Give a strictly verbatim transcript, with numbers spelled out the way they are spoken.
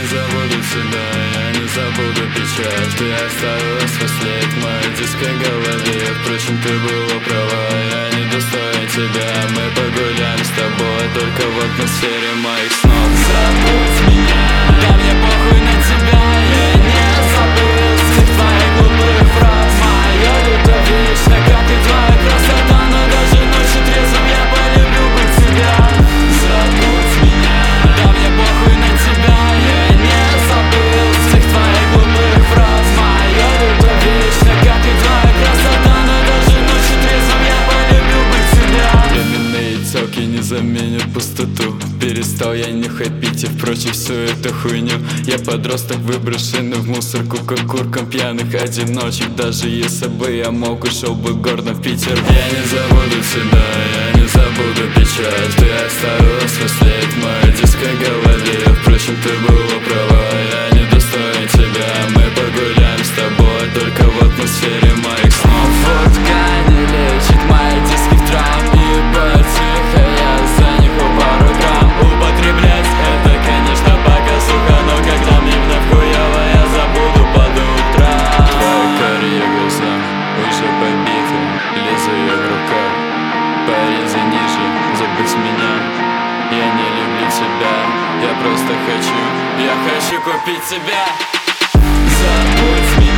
не забуду тебя, я не забуду печаль. Ты оставила свой след в моей детской голове. Впрочем, ты была права, я не достоин тебя. Мы погуляем с тобой только в атмосфере моих снов. Забудь меня, да мне похуй на тебя. Я не забыл всех твоих глупых фраз. Моя любовь вечна, как и твоя красота. Но даже ночью трезвым я полюбил бы тебя. Забудь меня, да мне похуй на тебя. Я не забыл всех твоих глупых фраз. Моя любовь вечна, как и твоя красота. Но даже ночью трезвым я полюбил бы тебя. Временные телки не заменят пустоту. Перестал я нюхать пить и впрочем всю эту хуйню. Я подросток, выброшенный в мусорку, как куркам пьяных одиночек. Даже если бы я мог, ушел бы гордо в Питер. Я не забуду тебя, я не забуду печаль. Ты оставила свой след в моей детской голове. Впрочем, ты была права, я не достоин тебя. Мы погуляем с тобой только в атмосфере моих снов. Водка не лечит моих детских травм. Ебать, тихо, я занюхал пару грамм. Употреблять это, конечно, показуха. Но когда мне вновь хуёво, я забуду под утро. Твои карие глаза уже побиты, лезвие в руках. Порезы ниже, забудь меня. Я не люблю тебя, я просто хочу, я хочу купить тебя. Забудь меня.